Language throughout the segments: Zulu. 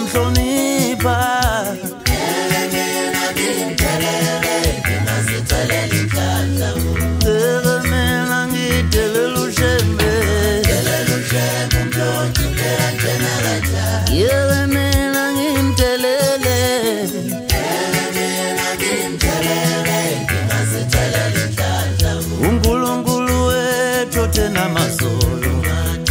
ukuhlonipha uNkulunkulu wethu thina mazolo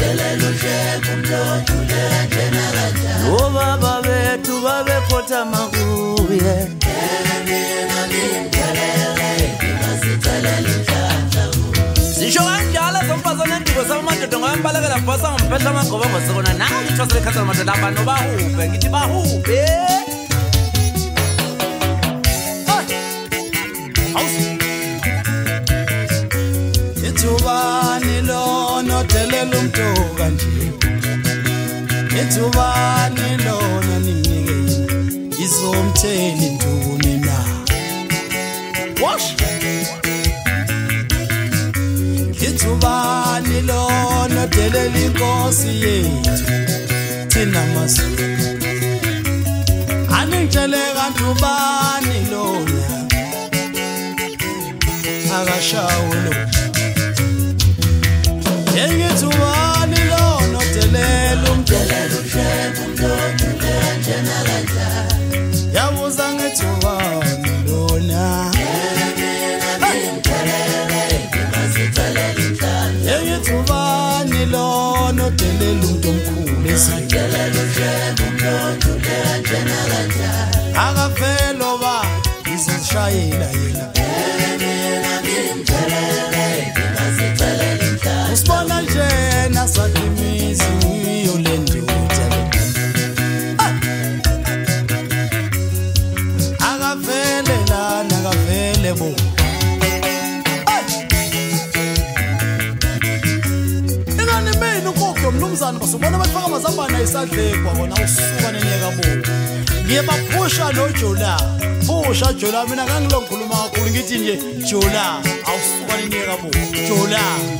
obaba bethu babekhothama kuye sisho kanjalo zomfazana endiko samadoda ngoyambalekela bhosa ngomphehla amagoba ngosokona nawe ngithwasele ikhathana madoda abantu bahube ngithi bahube Ithubani lona delela umuntu kanje Ithubani lona ninike izomthela intuni na Wash Ithubani lona delela inkosi yethu thina masiko Aningitshele kanti ubani lona akashawulo Engithubani lona delela umdelelo yabuza ngithubani lona Engithubani lona delela umuntu omkhulu esidelelo akavelo ba izishayela yena Usibona nje nasakimizi uyolenduza akavele lana akavele bo Ingane mina ukokho mnumzana basubona bafaka amazambane esadleki kwabona usuka nenyeka bo Ngiyebaphusha noJola phusha Jola mina ngangilonkhuluma kakhulu ngithi nje Jola awusuka nenyeka bo Jola